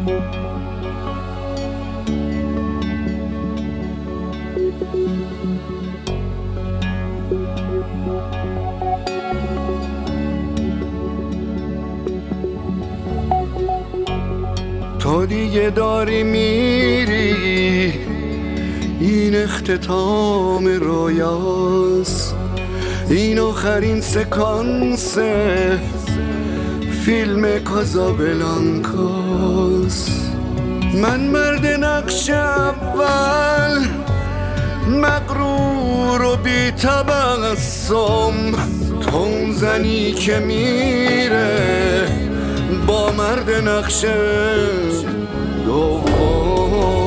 تو دیگه داری میری، این اختتام رویاست، این آخرین سکانس فیلم کازابلانکاست. من مرد نقش اول، مغرور و بی تبسم، تو اون زنی که میره با مرد نقش دوم.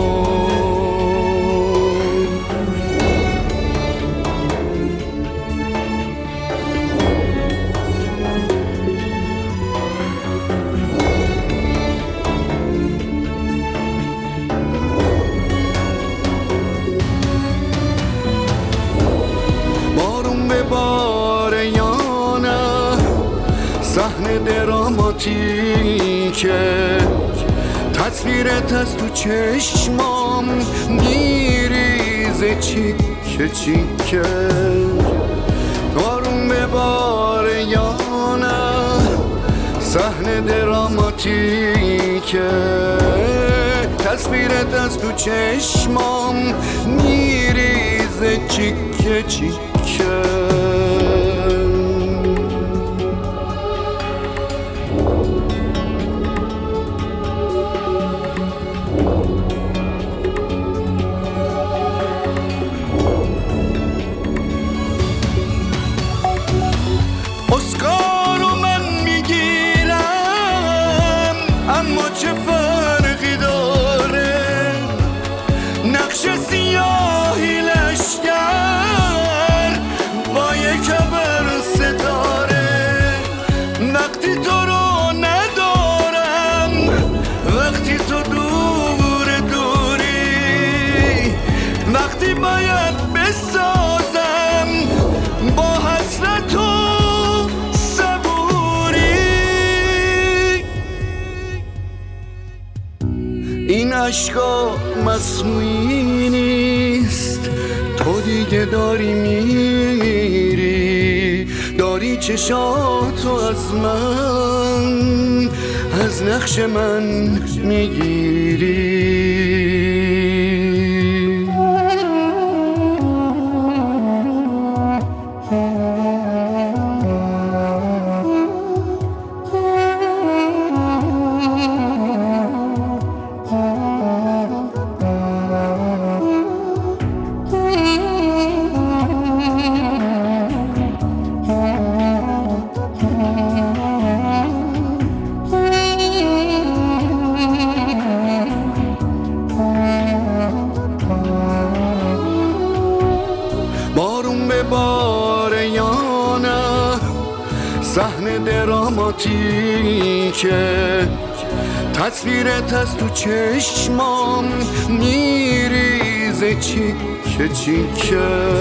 بارون به باره یا نه، صحنه دراماتیکه، تصویرت از تو چشمام میریزه چیکه چیکه. بارون به باره یا نه، صحنه دراماتیکه، تصویرت از تو چشمام میریزه چیکه چیکه. اسکارو من میگیرم، اما چه فرقی داره، نقش سیاهی لشگر با یک ابر ستاره. وقتی تو رو ندارم، وقتی تو دور دوری، وقتی باید بسازم با حسرت و این عشقا مصنوعی نیست. تو دیگه داری میری، داری چشاتو از من، از نقش من میگیری. بارون به باره یا نه، صحنه دراماتیکه، تصویرت از تو چشمام میریزه چیکه چیکه.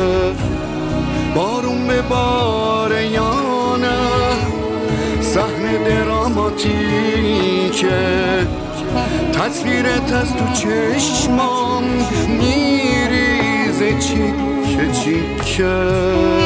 بارون به باره یا نه، صحنه دراماتیکه، تصویرت از تو چشمام میریزه چیکه چیکه.